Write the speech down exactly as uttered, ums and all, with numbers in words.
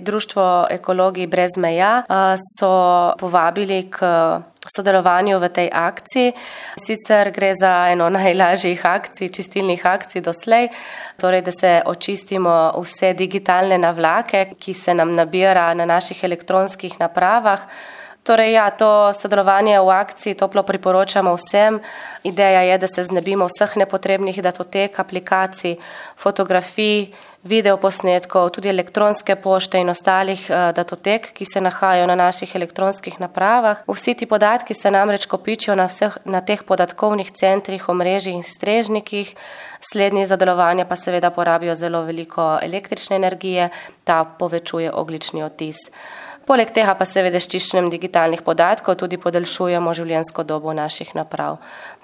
Društvo Ekologi brez meja so povabili k sodelovanju v tej akciji. Sicer gre za eno najlažjih akcij, čistilnih akcij doslej, torej da se očistimo vse digitalne navlake, ki se nam nabira na naših elektronskih napravah. Torej ja, to sodelovanje v akciji toplo priporočamo vsem. Ideja je, da se znebimo vseh nepotrebnih datotek, aplikacij, fotografij, videoposnetkov, tudi elektronske pošte in ostalih datotek, ki se nahajajo na naših elektronskih napravah. Vsi ti podatki se namreč kopičijo na, vseh, na teh podatkovnih centrih, omrežjih in strežnikih. Slednji za delovanje pa seveda porabijo zelo veliko električne energije, ta povečuje ogljični odtis. Poleg tega pa seveda s čiščenjem digitalnih podatkov tudi podaljšujemo življenjsko dobo naših naprav.